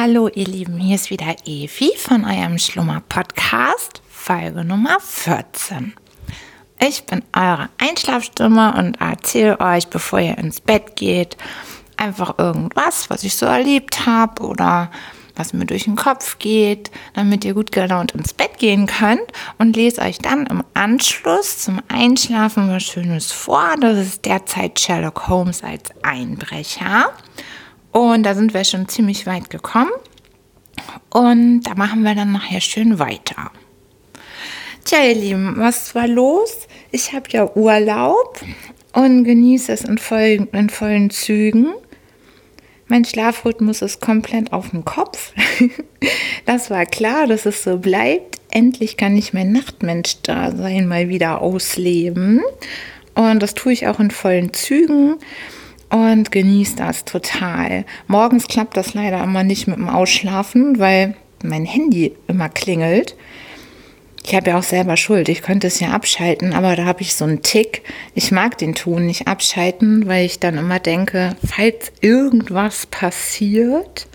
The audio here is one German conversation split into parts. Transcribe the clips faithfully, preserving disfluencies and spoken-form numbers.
Hallo ihr Lieben, hier ist wieder Evi von eurem Schlummer-Podcast, Folge Nummer vierzehn. Ich bin eure Einschlafstimme und erzähle euch, bevor ihr ins Bett geht, einfach irgendwas, was ich so erlebt habe oder was mir durch den Kopf geht, damit ihr gut gelaunt ins Bett gehen könnt, und lese euch dann im Anschluss zum Einschlafen was Schönes vor. Das ist derzeit Sherlock Holmes als Einbrecher. Und da sind wir schon ziemlich weit gekommen. Und da machen wir dann nachher schön weiter. Tja, ihr Lieben, was war los? Ich habe ja Urlaub und genieße es in vollen, in vollen Zügen. Mein Schlafrhythmus ist komplett auf dem Kopf. Das war klar, dass es so bleibt. Endlich kann ich mein Nachtmensch-Dasein mal wieder ausleben. Und das tue ich auch in vollen Zügen. Und genieße das total. Morgens klappt das leider immer nicht mit dem Ausschlafen, weil mein Handy immer klingelt. Ich habe ja auch selber Schuld. Ich könnte es ja abschalten, aber da habe ich so einen Tick. Ich mag den Ton nicht abschalten, weil ich dann immer denke, falls irgendwas passiert,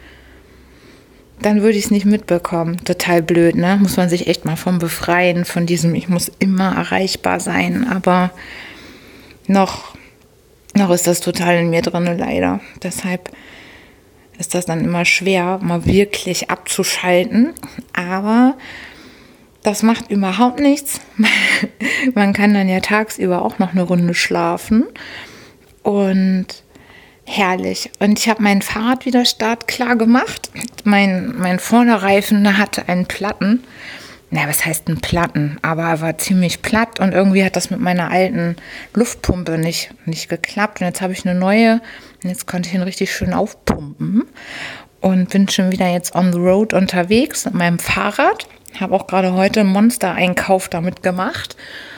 dann würde ich es nicht mitbekommen. Total blöd, ne? Muss man sich echt mal von befreien, von diesem, ich muss immer erreichbar sein. Aber noch... Noch ist das total in mir drin, leider. Deshalb ist das dann immer schwer, mal wirklich abzuschalten. Aber das macht überhaupt nichts. Man kann dann ja tagsüber auch noch eine Runde schlafen. Und herrlich. Und ich habe mein Fahrrad wieder startklar gemacht. Mein, mein Vorderreifen hatte einen Platten. Na, was heißt ein Platten? Aber er war ziemlich platt und irgendwie hat das mit meiner alten Luftpumpe nicht, nicht geklappt. Und jetzt habe ich eine neue und jetzt konnte ich ihn richtig schön aufpumpen und bin schon wieder jetzt on the road unterwegs mit meinem Fahrrad. Habe auch gerade heute einen Monster-Einkauf damit gemacht.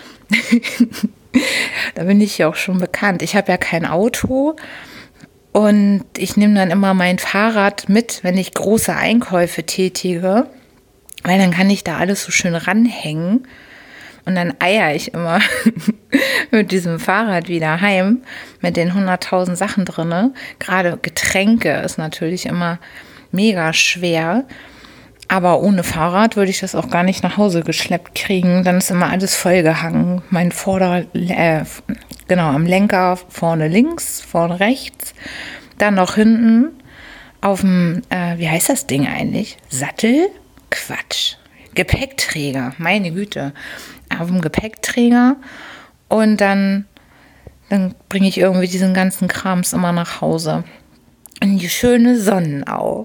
Da bin ich ja auch schon bekannt. Ich habe ja kein Auto und ich nehme dann immer mein Fahrrad mit, wenn ich große Einkäufe tätige. Weil dann kann ich da alles so schön ranhängen und dann eier ich immer mit diesem Fahrrad wieder heim mit den hunderttausend Sachen drin. Gerade Getränke ist natürlich immer mega schwer, aber ohne Fahrrad würde ich das auch gar nicht nach Hause geschleppt kriegen. Dann ist immer alles vollgehangen. Mein Vorder-, äh, genau, am Lenker vorne links, vorne rechts, dann noch hinten auf dem, äh, wie heißt das Ding eigentlich? Sattel? Quatsch. Gepäckträger, meine Güte. Auf dem Gepäckträger und dann, dann bringe ich irgendwie diesen ganzen Krams immer nach Hause. In die schöne Sonnenau.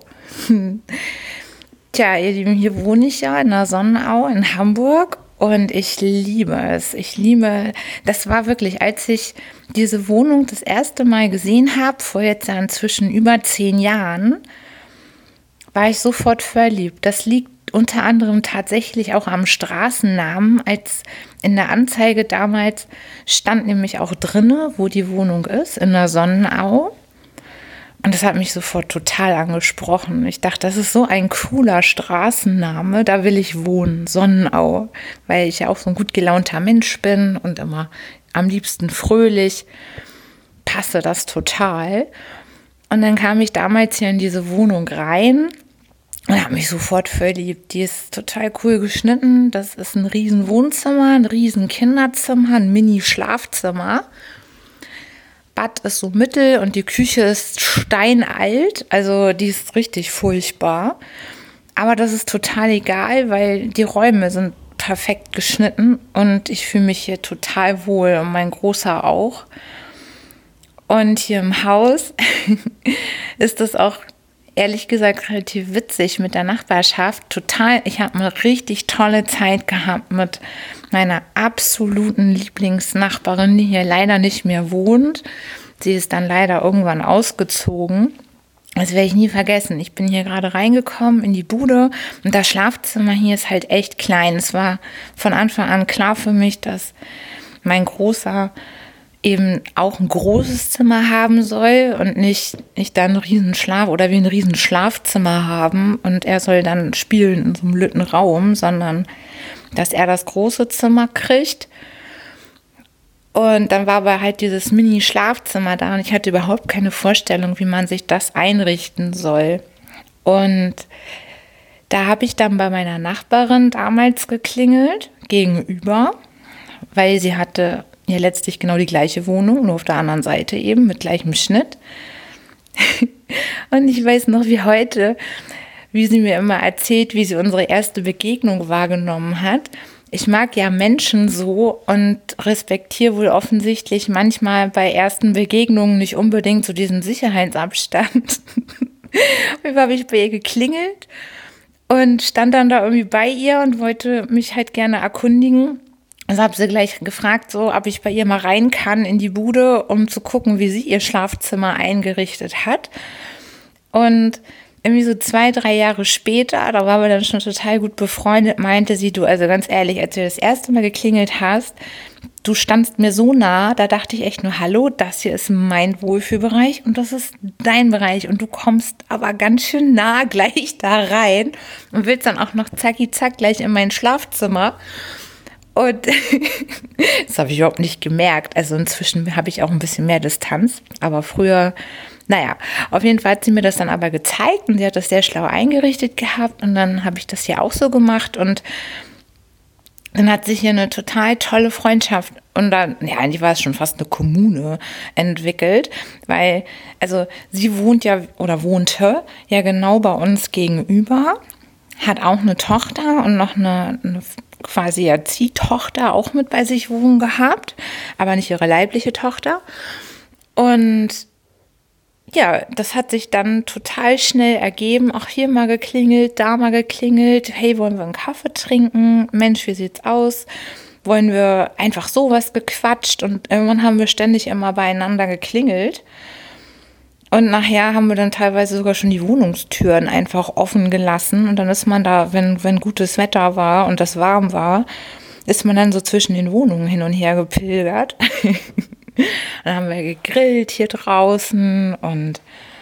Tja, ihr Lieben, hier wohne ich ja in der Sonnenau in Hamburg und ich liebe es. Ich liebe, das war wirklich, als ich diese Wohnung das erste Mal gesehen habe, vor jetzt ja inzwischen über zehn Jahren, war ich sofort verliebt. Das liegt unter anderem tatsächlich auch am Straßennamen. Als in der Anzeige damals stand nämlich auch drinne, wo die Wohnung ist, in der Sonnenau. Und das hat mich sofort total angesprochen. Ich dachte, das ist so ein cooler Straßenname, da will ich wohnen, Sonnenau. Weil ich ja auch so ein gut gelaunter Mensch bin und immer am liebsten fröhlich. Passe das total. Und dann kam ich damals hier in diese Wohnung rein und habe mich sofort verliebt. Die ist total cool geschnitten. Das ist ein riesen Wohnzimmer, ein riesen Kinderzimmer, ein Mini-Schlafzimmer. Bad ist so mittel und die Küche ist steinalt. Also die ist richtig furchtbar. Aber das ist total egal, weil die Räume sind perfekt geschnitten und ich fühle mich hier total wohl und mein Großer auch. Und hier im Haus ist das auch ehrlich gesagt relativ witzig mit der Nachbarschaft. Total, ich habe eine richtig tolle Zeit gehabt mit meiner absoluten Lieblingsnachbarin, die hier leider nicht mehr wohnt. Sie ist dann leider irgendwann ausgezogen. Das werde ich nie vergessen. Ich bin hier gerade reingekommen in die Bude und das Schlafzimmer hier ist halt echt klein. Es war von Anfang an klar für mich, dass mein Großer eben auch ein großes Zimmer haben soll und nicht, nicht dann ein Riesenschlaf oder wie ein Riesenschlafzimmer haben und er soll dann spielen in so einem lütten Raum, sondern dass er das große Zimmer kriegt. Und dann war aber halt dieses Mini-Schlafzimmer da und ich hatte überhaupt keine Vorstellung, wie man sich das einrichten soll. Und da habe ich dann bei meiner Nachbarin damals geklingelt, gegenüber, weil sie hatte ja letztlich genau die gleiche Wohnung, nur auf der anderen Seite eben, mit gleichem Schnitt. Und ich weiß noch wie heute, wie sie mir immer erzählt, wie sie unsere erste Begegnung wahrgenommen hat. Ich mag ja Menschen so und respektiere wohl offensichtlich manchmal bei ersten Begegnungen nicht unbedingt so diesen Sicherheitsabstand. Und habe ich bei ihr geklingelt und stand dann da irgendwie bei ihr und wollte mich halt gerne erkundigen. Also habe sie gleich gefragt, so, ob ich bei ihr mal rein kann in die Bude, um zu gucken, wie sie ihr Schlafzimmer eingerichtet hat. Und irgendwie so zwei, drei Jahre später, da waren wir dann schon total gut befreundet, meinte sie, du, also ganz ehrlich, als du das erste Mal geklingelt hast, du standst mir so nah, da dachte ich echt nur, hallo, das hier ist mein Wohlfühlbereich und das ist dein Bereich und du kommst aber ganz schön nah gleich da rein und willst dann auch noch zacki zack gleich in mein Schlafzimmer. Und das habe ich überhaupt nicht gemerkt. Also inzwischen habe ich auch ein bisschen mehr Distanz, aber früher, naja, auf jeden Fall hat sie mir das dann aber gezeigt und sie hat das sehr schlau eingerichtet gehabt und dann habe ich das hier auch so gemacht und dann hat sich hier eine total tolle Freundschaft und dann, ja, eigentlich war es schon fast eine Kommune entwickelt, weil, also sie wohnt ja oder wohnte ja genau bei uns gegenüber, hat auch eine Tochter und noch eine, eine quasi ja Ziehtochter auch mit bei sich wohnen gehabt, aber nicht ihre leibliche Tochter. Und ja, das hat sich dann total schnell ergeben. Auch hier mal geklingelt, da mal geklingelt. Hey, wollen wir einen Kaffee trinken? Mensch, wie sieht's aus? Wollen wir einfach sowas gequatscht? Und irgendwann haben wir ständig immer beieinander geklingelt. Und nachher haben wir dann teilweise sogar schon die Wohnungstüren einfach offen gelassen. Und dann ist man da, wenn, wenn gutes Wetter war und das warm war, ist man dann so zwischen den Wohnungen hin und her gepilgert. Dann haben wir gegrillt hier draußen und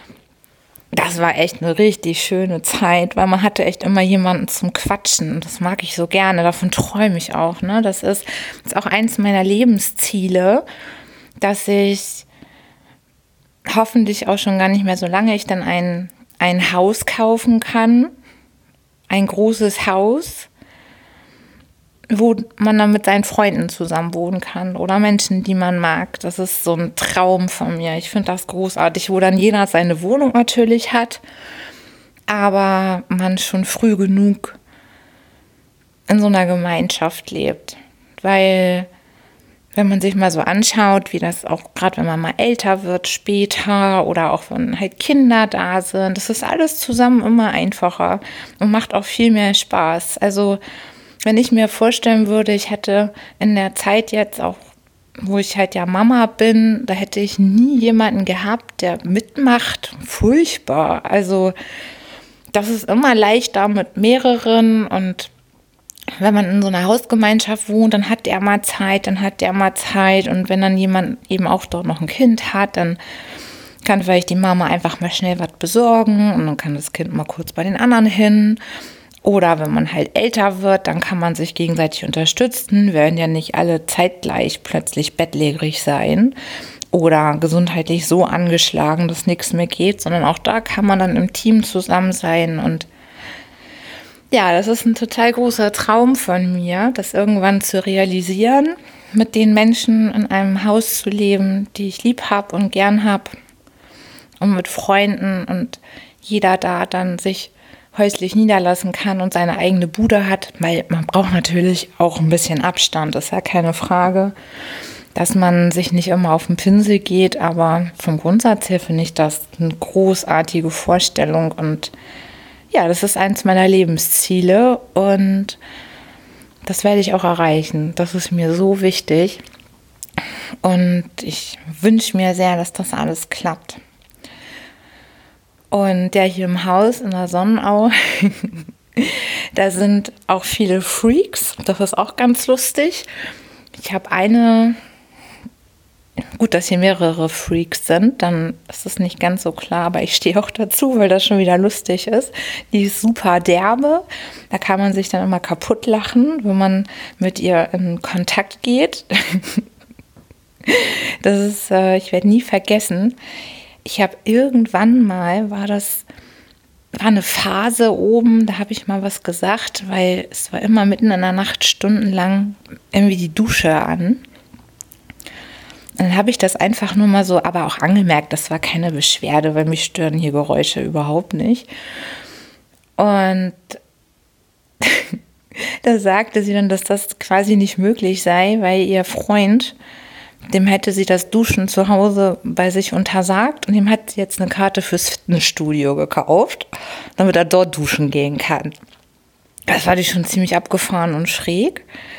das war echt eine richtig schöne Zeit, weil man hatte echt immer jemanden zum Quatschen. Das mag ich so gerne, davon träume ich auch. Ne? Das ist, das ist auch eins meiner Lebensziele, dass ich hoffentlich auch schon gar nicht mehr so lange ich dann ein, ein Haus kaufen kann, ein großes Haus, wo man dann mit seinen Freunden zusammen wohnen kann oder Menschen, die man mag. Das ist so ein Traum von mir. Ich finde das großartig, wo dann jeder seine Wohnung natürlich hat, aber man schon früh genug in so einer Gemeinschaft lebt. Weil wenn man sich mal so anschaut, wie das auch, gerade wenn man mal älter wird später oder auch wenn halt Kinder da sind, das ist alles zusammen immer einfacher und macht auch viel mehr Spaß. Also wenn ich mir vorstellen würde, ich hätte in der Zeit jetzt auch, wo ich halt ja Mama bin, da hätte ich nie jemanden gehabt, der mitmacht. Furchtbar. Also das ist immer leichter mit mehreren und wenn man in so einer Hausgemeinschaft wohnt, dann hat der mal Zeit, dann hat der mal Zeit und wenn dann jemand eben auch dort noch ein Kind hat, dann kann vielleicht die Mama einfach mal schnell was besorgen und dann kann das Kind mal kurz bei den anderen hin. Oder wenn man halt älter wird, dann kann man sich gegenseitig unterstützen, werden ja nicht alle zeitgleich plötzlich bettlägerig sein oder gesundheitlich so angeschlagen, dass nichts mehr geht, sondern auch da kann man dann im Team zusammen sein. Und ja, das ist ein total großer Traum von mir, das irgendwann zu realisieren, mit den Menschen in einem Haus zu leben, die ich lieb habe und gern habe und mit Freunden und jeder da dann sich häuslich niederlassen kann und seine eigene Bude hat, weil man braucht natürlich auch ein bisschen Abstand, ist ja keine Frage, dass man sich nicht immer auf den Pinsel geht, aber vom Grundsatz her finde ich das eine großartige Vorstellung und ja, das ist eins meiner Lebensziele und das werde ich auch erreichen. Das ist mir so wichtig und ich wünsche mir sehr, dass das alles klappt. Und der hier im Haus in der Sonnenau, da sind auch viele Freaks. Das ist auch ganz lustig. Ich habe eine, gut, dass hier mehrere Freaks sind, dann ist es nicht ganz so klar, aber ich stehe auch dazu, weil das schon wieder lustig ist. Die ist super derbe. Da kann man sich dann immer kaputt lachen, wenn man mit ihr in Kontakt geht. Das ist, äh, ich werde nie vergessen. Ich habe irgendwann mal, war das war eine Phase oben, da habe ich mal was gesagt, weil es war immer mitten in der Nacht stundenlang irgendwie die Dusche an. Dann habe ich das einfach nur mal so, aber auch angemerkt, das war keine Beschwerde, weil mich stören hier Geräusche überhaupt nicht. Und da sagte sie dann, dass das quasi nicht möglich sei, weil ihr Freund, dem hätte sie das Duschen zu Hause bei sich untersagt und ihm hat sie jetzt eine Karte fürs Fitnessstudio gekauft, damit er dort duschen gehen kann. Das war die schon ziemlich abgefahren und schräg.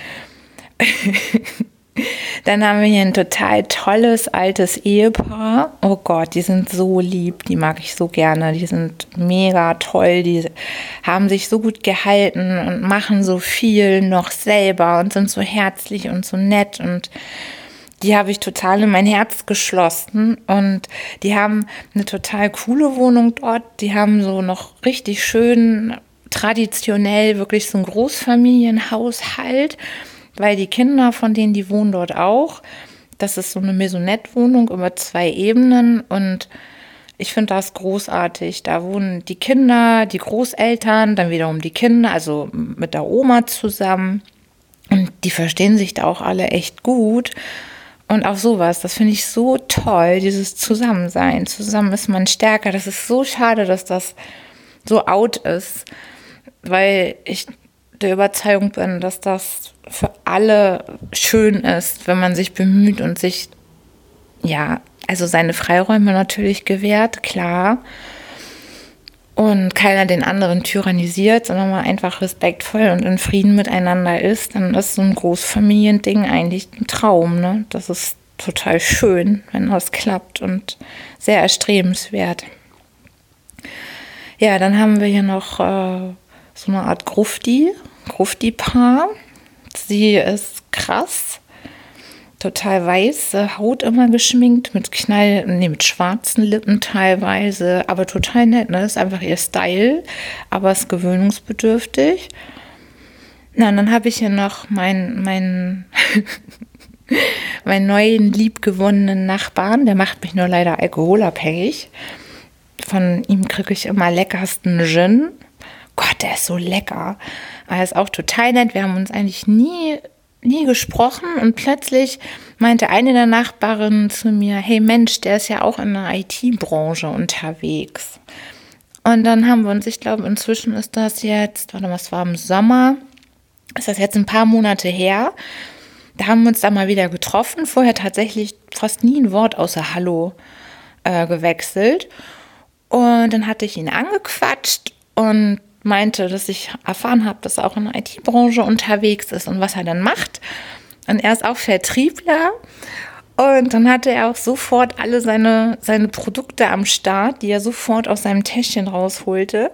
Dann haben wir hier ein total tolles, altes Ehepaar. Oh Gott, die sind so lieb, die mag ich so gerne. Die sind mega toll, die haben sich so gut gehalten und machen so viel noch selber und sind so herzlich und so nett. Und die habe ich total in mein Herz geschlossen. Und die haben eine total coole Wohnung dort. Die haben so noch richtig schön traditionell wirklich so einen Großfamilienhaushalt. Weil die Kinder von denen, die wohnen dort auch. Das ist so eine Maisonette-Wohnung über zwei Ebenen und ich finde das großartig. Da wohnen die Kinder, die Großeltern, dann wiederum die Kinder, also mit der Oma zusammen. Und die verstehen sich da auch alle echt gut. Und auch sowas, das finde ich so toll, dieses Zusammensein. Zusammen ist man stärker. Das ist so schade, dass das so out ist, weil ich der Überzeugung bin, dass das für alle schön ist, wenn man sich bemüht und sich, ja, also seine Freiräume natürlich gewährt, klar. Und keiner den anderen tyrannisiert, sondern man einfach respektvoll und in Frieden miteinander ist, dann ist so ein Großfamiliending eigentlich ein Traum, ne? Das ist total schön, wenn das klappt und sehr erstrebenswert. Ja, dann haben wir hier noch äh, so eine Art Grufti, Grufti-Paar. Sie ist krass, total weiße Haut immer geschminkt, mit Knall, nee, mit schwarzen Lippen teilweise, aber total nett, ne? Das ist einfach ihr Style, aber ist gewöhnungsbedürftig. Na, und dann habe ich hier noch meinen mein, meinen neuen, liebgewonnenen Nachbarn, der macht mich nur leider alkoholabhängig. Von ihm kriege ich immer leckersten Gin. Gott, der ist so lecker. Er ist auch total nett. Wir haben uns eigentlich nie, nie gesprochen. Und plötzlich meinte eine der Nachbarinnen zu mir, hey Mensch, der ist ja auch in der I T-Branche unterwegs. Und dann haben wir uns, ich glaube, inzwischen ist das jetzt, warte mal, es war im Sommer, ist das jetzt ein paar Monate her. Da haben wir uns dann mal wieder getroffen. Vorher tatsächlich fast nie ein Wort außer Hallo äh, gewechselt. Und dann hatte ich ihn angequatscht und meinte, dass ich erfahren habe, dass er auch in der I T-Branche unterwegs ist und was er dann macht. Und er ist auch Vertriebler. Und dann hatte er auch sofort alle seine, seine Produkte am Start, die er sofort aus seinem Täschchen rausholte.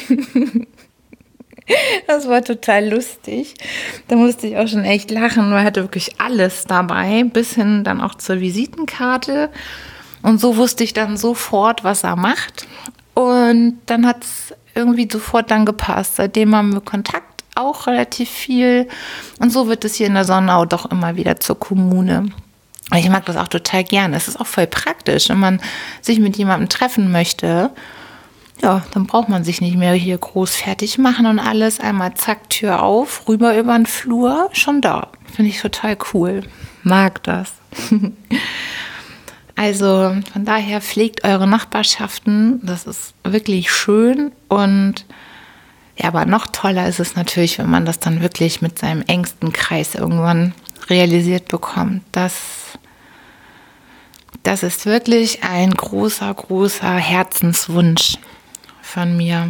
Das war total lustig. Da musste ich auch schon echt lachen, weil er hatte wirklich alles dabei, bis hin dann auch zur Visitenkarte. Und so wusste ich dann sofort, was er macht. Und dann hat es irgendwie sofort dann gepasst. Seitdem haben wir Kontakt, auch relativ viel. Und so wird es hier in der Sonnau doch immer wieder zur Kommune. Ich mag das auch total gerne. Es ist auch voll praktisch, wenn man sich mit jemandem treffen möchte. Ja, dann braucht man sich nicht mehr hier groß fertig machen und alles. Einmal zack, Tür auf, rüber über den Flur, schon da. Finde ich total cool. Mag das. Also von daher pflegt eure Nachbarschaften, das ist wirklich schön und ja, aber noch toller ist es natürlich, wenn man das dann wirklich mit seinem engsten Kreis irgendwann realisiert bekommt. Das, das ist wirklich ein großer, großer Herzenswunsch von mir.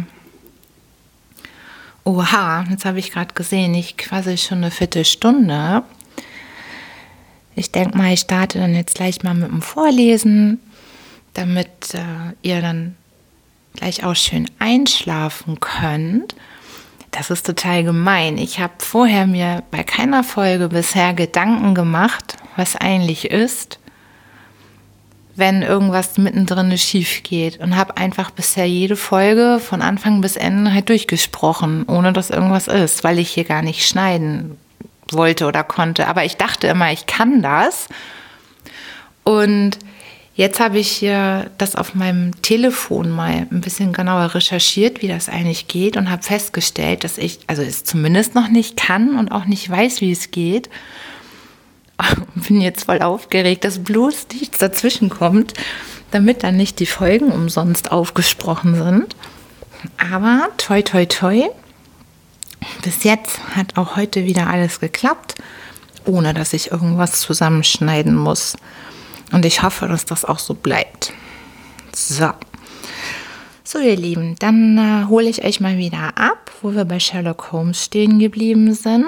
Oha, jetzt habe ich gerade gesehen, ich quasi schon eine Viertelstunde. Ich denke mal, ich starte dann jetzt gleich mal mit dem Vorlesen, damit äh, ihr dann gleich auch schön einschlafen könnt. Das ist total gemein. Ich habe vorher mir bei keiner Folge bisher Gedanken gemacht, was eigentlich ist, wenn irgendwas mittendrin schief geht. Und habe einfach bisher jede Folge von Anfang bis Ende halt durchgesprochen, ohne dass irgendwas ist, weil ich hier gar nicht schneiden wollte oder konnte. Aber ich dachte immer, ich kann das. Und Jetzt habe ich hier das auf meinem Telefon mal ein bisschen genauer recherchiert, wie das eigentlich geht und habe festgestellt, dass ich, also es zumindest noch nicht kann und auch nicht weiß, wie es geht. Bin jetzt voll aufgeregt, dass bloß nichts dazwischen kommt, damit dann nicht die Folgen umsonst aufgesprochen sind. Aber toi toi toi, bis jetzt hat auch heute wieder alles geklappt, ohne dass ich irgendwas zusammenschneiden muss. Und ich hoffe, dass das auch so bleibt. So. So, ihr Lieben, dann äh, hole ich euch mal wieder ab, wo wir bei Sherlock Holmes stehen geblieben sind.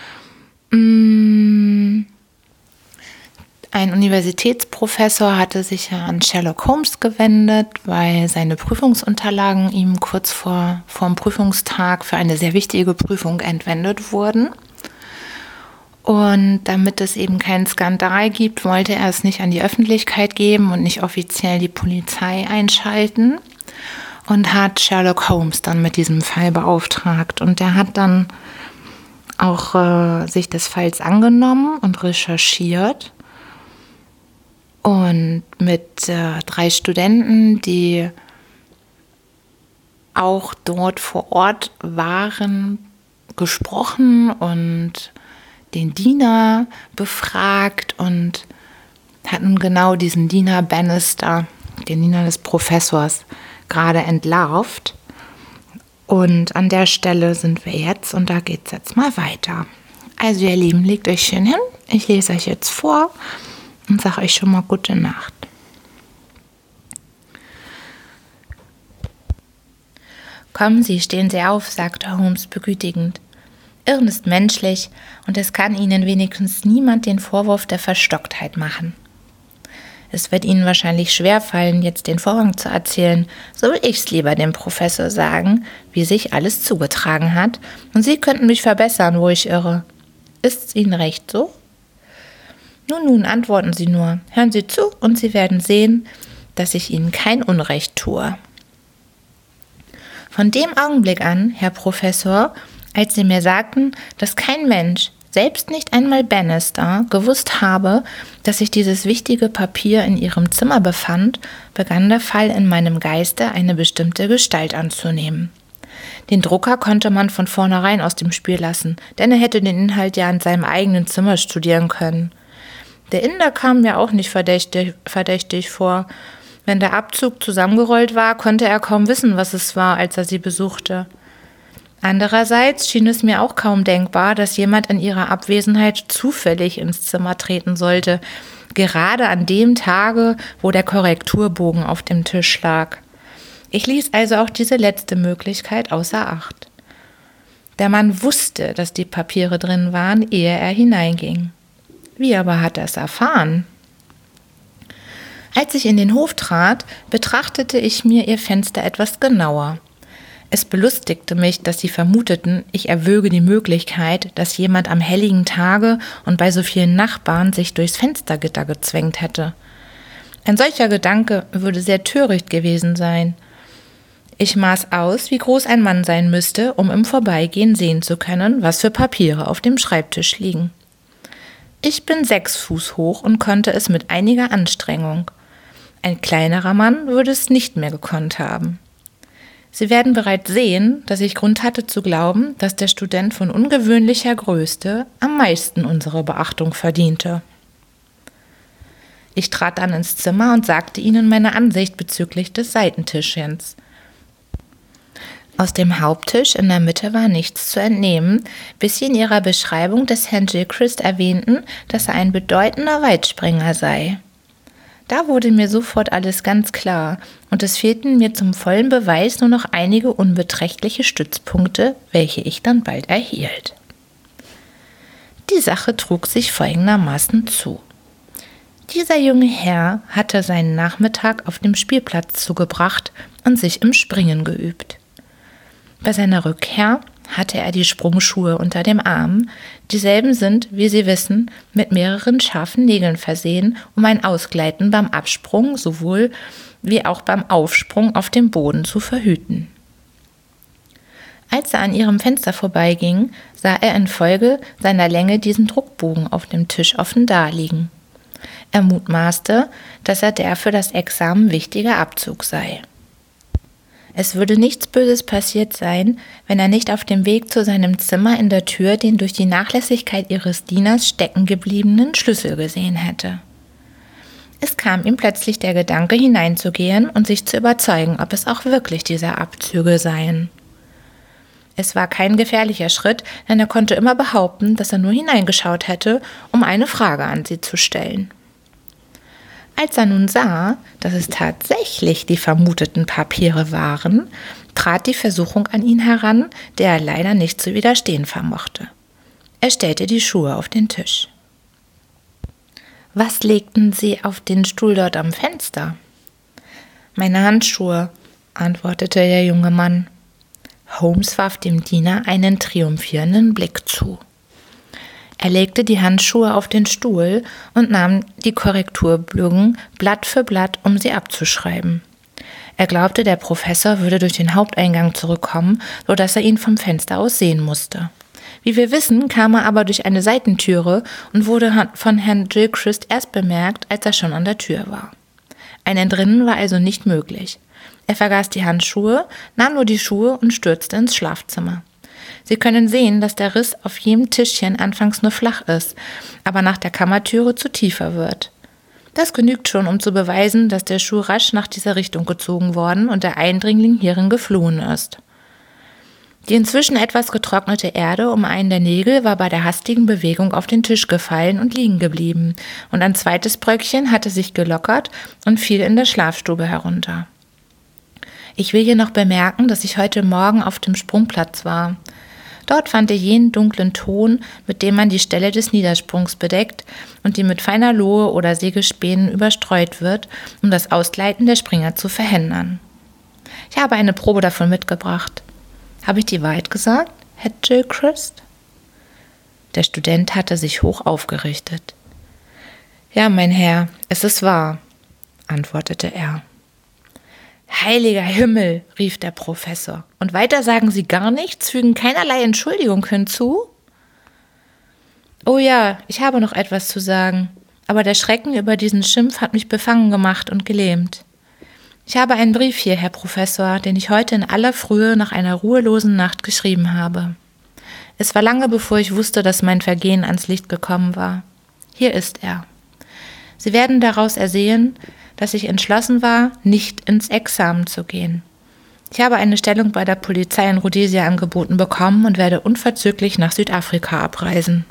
Mm, ein Universitätsprofessor hatte sich ja an Sherlock Holmes gewendet, weil seine Prüfungsunterlagen ihm kurz vor, vor dem Prüfungstag für eine sehr wichtige Prüfung entwendet wurden. Und damit es eben keinen Skandal gibt, wollte er es nicht an die Öffentlichkeit geben und nicht offiziell die Polizei einschalten und hat Sherlock Holmes dann mit diesem Fall beauftragt. Und der hat dann auch äh, sich des Falls angenommen und recherchiert und mit äh, drei Studenten, die auch dort vor Ort waren, gesprochen und den Diener befragt und hatten genau diesen Diener Bannister, den Diener des Professors, gerade entlarvt. Und an der Stelle sind wir jetzt und da geht es jetzt mal weiter. Also ihr Lieben, legt euch schön hin. Ich lese euch jetzt vor und sage euch schon mal gute Nacht. Kommen Sie, stehen Sie auf, sagte Holmes begütigend. Irren ist menschlich und es kann Ihnen wenigstens niemand den Vorwurf der Verstocktheit machen. Es wird Ihnen wahrscheinlich schwerfallen, jetzt den Vorgang zu erzählen, so will ich's lieber dem Professor sagen, wie sich alles zugetragen hat, und Sie könnten mich verbessern, wo ich irre. Ist's Ihnen recht so? Nun, nun, antworten Sie nur, hören Sie zu und Sie werden sehen, dass ich Ihnen kein Unrecht tue. Von dem Augenblick an, Herr Professor, als Sie mir sagten, dass kein Mensch, selbst nicht einmal Bannister, gewusst habe, dass sich dieses wichtige Papier in Ihrem Zimmer befand, begann der Fall in meinem Geiste eine bestimmte Gestalt anzunehmen. Den Drucker konnte man von vornherein aus dem Spiel lassen, denn er hätte den Inhalt ja in seinem eigenen Zimmer studieren können. Der Inder kam mir auch nicht verdächtig, verdächtig vor. Wenn der Abzug zusammengerollt war, konnte er kaum wissen, was es war, als er sie besuchte. Andererseits schien es mir auch kaum denkbar, dass jemand in ihrer Abwesenheit zufällig ins Zimmer treten sollte, gerade an dem Tage, wo der Korrekturbogen auf dem Tisch lag. Ich ließ also auch diese letzte Möglichkeit außer Acht. Der Mann wusste, dass die Papiere drin waren, ehe er hineinging. Wie aber hat er es erfahren? Als ich in den Hof trat, betrachtete ich mir ihr Fenster etwas genauer. Es belustigte mich, dass sie vermuteten, ich erwöge die Möglichkeit, dass jemand am helligen Tage und bei so vielen Nachbarn sich durchs Fenstergitter gezwängt hätte. Ein solcher Gedanke würde sehr töricht gewesen sein. Ich maß aus, wie groß ein Mann sein müsste, um im Vorbeigehen sehen zu können, was für Papiere auf dem Schreibtisch liegen. Ich bin sechs Fuß hoch und konnte es mit einiger Anstrengung. Ein kleinerer Mann würde es nicht mehr gekonnt haben. Sie werden bereits sehen, dass ich Grund hatte zu glauben, dass der Student von ungewöhnlicher Größe am meisten unsere Beachtung verdiente. Ich trat dann ins Zimmer und sagte ihnen meine Ansicht bezüglich des Seitentischchens. Aus dem Haupttisch in der Mitte war nichts zu entnehmen, bis sie in ihrer Beschreibung des Herrn Gilchrist erwähnten, dass er ein bedeutender Weitspringer sei. Da wurde mir sofort alles ganz klar und es fehlten mir zum vollen Beweis nur noch einige unbeträchtliche Stützpunkte, welche ich dann bald erhielt. Die Sache trug sich folgendermaßen zu. Dieser junge Herr hatte seinen Nachmittag auf dem Spielplatz zugebracht und sich im Springen geübt. Bei seiner Rückkehr hatte er die Sprungschuhe unter dem Arm. Dieselben sind, wie Sie wissen, mit mehreren scharfen Nägeln versehen, um ein Ausgleiten beim Absprung sowohl wie auch beim Aufsprung auf dem Boden zu verhüten. Als er an ihrem Fenster vorbeiging, sah er infolge seiner Länge diesen Druckbogen auf dem Tisch offen daliegen. Er mutmaßte, dass er der für das Examen wichtige Abzug sei. Es würde nichts Böses passiert sein, wenn er nicht auf dem Weg zu seinem Zimmer in der Tür den durch die Nachlässigkeit ihres Dieners stecken gebliebenen Schlüssel gesehen hätte. Es kam ihm plötzlich der Gedanke, hineinzugehen und sich zu überzeugen, ob es auch wirklich diese Abzüge seien. Es war kein gefährlicher Schritt, denn er konnte immer behaupten, dass er nur hineingeschaut hätte, um eine Frage an sie zu stellen. Als er nun sah, dass es tatsächlich die vermuteten Papiere waren, trat die Versuchung an ihn heran, der er leider nicht zu widerstehen vermochte. Er stellte die Schuhe auf den Tisch. »Was legten Sie auf den Stuhl dort am Fenster?« »Meine Handschuhe«, antwortete der junge Mann. Holmes warf dem Diener einen triumphierenden Blick zu. Er legte die Handschuhe auf den Stuhl und nahm die Korrekturbögen Blatt für Blatt, um sie abzuschreiben. Er glaubte, der Professor würde durch den Haupteingang zurückkommen, sodass er ihn vom Fenster aus sehen musste. Wie wir wissen, kam er aber durch eine Seitentüre und wurde von Herrn Gilchrist erst bemerkt, als er schon an der Tür war. Ein Entrinnen war also nicht möglich. Er vergaß die Handschuhe, nahm nur die Schuhe und stürzte ins Schlafzimmer. Sie können sehen, dass der Riss auf jedem Tischchen anfangs nur flach ist, aber nach der Kammertüre zu tiefer wird. Das genügt schon, um zu beweisen, dass der Schuh rasch nach dieser Richtung gezogen worden und der Eindringling hierin geflohen ist. Die inzwischen etwas getrocknete Erde um einen der Nägel war bei der hastigen Bewegung auf den Tisch gefallen und liegen geblieben, und ein zweites Bröckchen hatte sich gelockert und fiel in der Schlafstube herunter. Ich will hier noch bemerken, dass ich heute Morgen auf dem Sprungplatz war. Dort fand ich jenen dunklen Ton, mit dem man die Stelle des Niedersprungs bedeckt und die mit feiner Lohe oder Sägespänen überstreut wird, um das Ausgleiten der Springer zu verhindern. Ich habe eine Probe davon mitgebracht. Habe ich die Wahrheit gesagt, Herr Gilchrist? Der Student hatte sich hoch aufgerichtet. Ja, mein Herr, es ist wahr, antwortete er. »Heiliger Himmel«, rief der Professor. »Und weiter sagen Sie gar nichts, fügen keinerlei Entschuldigung hinzu?« »Oh ja, ich habe noch etwas zu sagen, aber der Schrecken über diesen Schimpf hat mich befangen gemacht und gelähmt. Ich habe einen Brief hier, Herr Professor, den ich heute in aller Frühe nach einer ruhelosen Nacht geschrieben habe. Es war lange, bevor ich wusste, dass mein Vergehen ans Licht gekommen war. Hier ist er. Sie werden daraus ersehen, dass ich entschlossen war, nicht ins Examen zu gehen. Ich habe eine Stellung bei der Polizei in Rhodesia angeboten bekommen und werde unverzüglich nach Südafrika abreisen.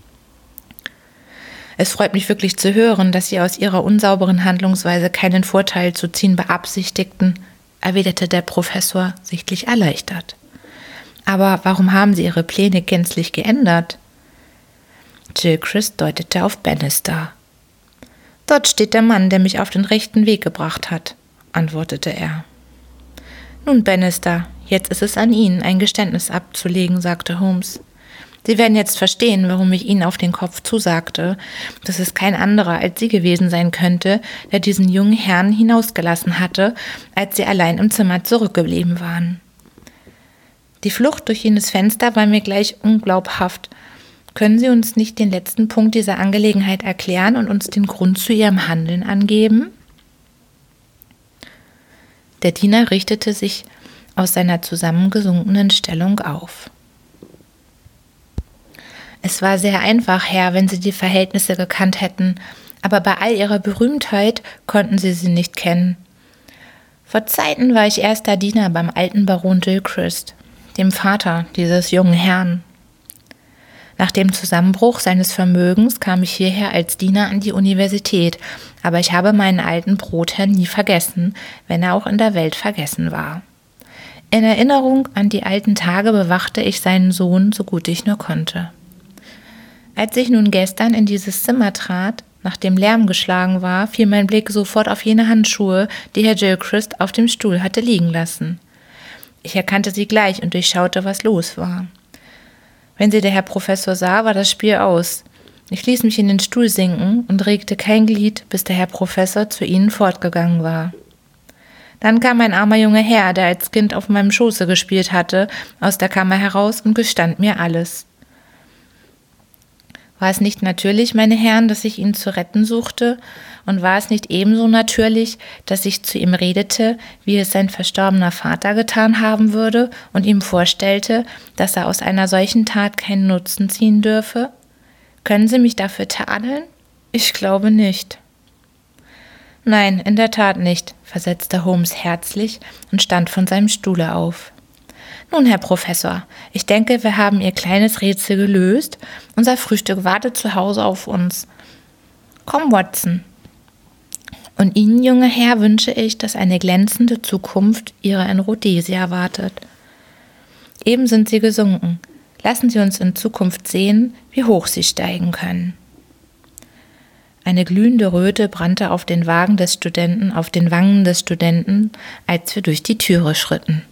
Es freut mich wirklich zu hören, dass Sie aus Ihrer unsauberen Handlungsweise keinen Vorteil zu ziehen beabsichtigten, erwiderte der Professor, sichtlich erleichtert. Aber warum haben Sie Ihre Pläne gänzlich geändert? Gilchrist deutete auf Bannister. »Dort steht der Mann, der mich auf den rechten Weg gebracht hat«, antwortete er. »Nun, Bannister, jetzt ist es an Ihnen, ein Geständnis abzulegen«, sagte Holmes. »Sie werden jetzt verstehen, warum ich Ihnen auf den Kopf zusagte, dass es kein anderer als Sie gewesen sein könnte, der diesen jungen Herrn hinausgelassen hatte, als Sie allein im Zimmer zurückgeblieben waren. Die Flucht durch jenes Fenster war mir gleich unglaubhaft. Können Sie uns nicht den letzten Punkt dieser Angelegenheit erklären und uns den Grund zu Ihrem Handeln angeben?« Der Diener richtete sich aus seiner zusammengesunkenen Stellung auf. »Es war sehr einfach, Herr, wenn Sie die Verhältnisse gekannt hätten, aber bei all Ihrer Berühmtheit konnten Sie sie nicht kennen. Vor Zeiten war ich erster Diener beim alten Baron Gilchrist, dem Vater dieses jungen Herrn. Nach dem Zusammenbruch seines Vermögens kam ich hierher als Diener an die Universität, aber ich habe meinen alten Brotherrn nie vergessen, wenn er auch in der Welt vergessen war. In Erinnerung an die alten Tage bewachte ich seinen Sohn, so gut ich nur konnte. Als ich nun gestern in dieses Zimmer trat, nachdem Lärm geschlagen war, fiel mein Blick sofort auf jene Handschuhe, die Herr Gilchrist auf dem Stuhl hatte liegen lassen. Ich erkannte sie gleich und durchschaute, was los war. Wenn sie der Herr Professor sah, war das Spiel aus. Ich ließ mich in den Stuhl sinken und regte kein Glied, bis der Herr Professor zu ihnen fortgegangen war. Dann kam ein armer junger Herr, der als Kind auf meinem Schoße gespielt hatte, aus der Kammer heraus und gestand mir alles. War es nicht natürlich, meine Herren, dass ich ihn zu retten suchte? Und war es nicht ebenso natürlich, dass ich zu ihm redete, wie es sein verstorbener Vater getan haben würde und ihm vorstellte, dass er aus einer solchen Tat keinen Nutzen ziehen dürfe? Können Sie mich dafür tadeln? Ich glaube nicht. Nein, in der Tat nicht, versetzte Holmes herzlich und stand von seinem Stuhle auf. Nun, Herr Professor, ich denke, wir haben Ihr kleines Rätsel gelöst. Unser Frühstück wartet zu Hause auf uns. Komm, Watson. Und Ihnen, junger Herr, wünsche ich, dass eine glänzende Zukunft Ihrer in Rhodesia wartet. Eben sind Sie gesunken. Lassen Sie uns in Zukunft sehen, wie hoch Sie steigen können. Eine glühende Röte brannte auf den Wagen des Studenten, auf den Wangen des Studenten, als wir durch die Türe schritten.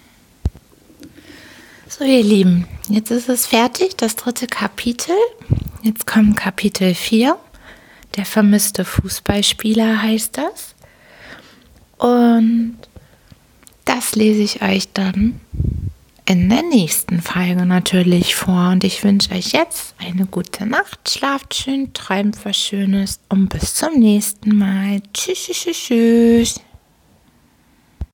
So, ihr Lieben, jetzt ist es fertig, das dritte Kapitel. Jetzt kommt Kapitel vier. Der vermisste Fußballspieler heißt das. Und das lese ich euch dann in der nächsten Folge natürlich vor. Und ich wünsche euch jetzt eine gute Nacht, schlaft schön, träumt was Schönes und bis zum nächsten Mal. Tschüss, tschüss, tschüss.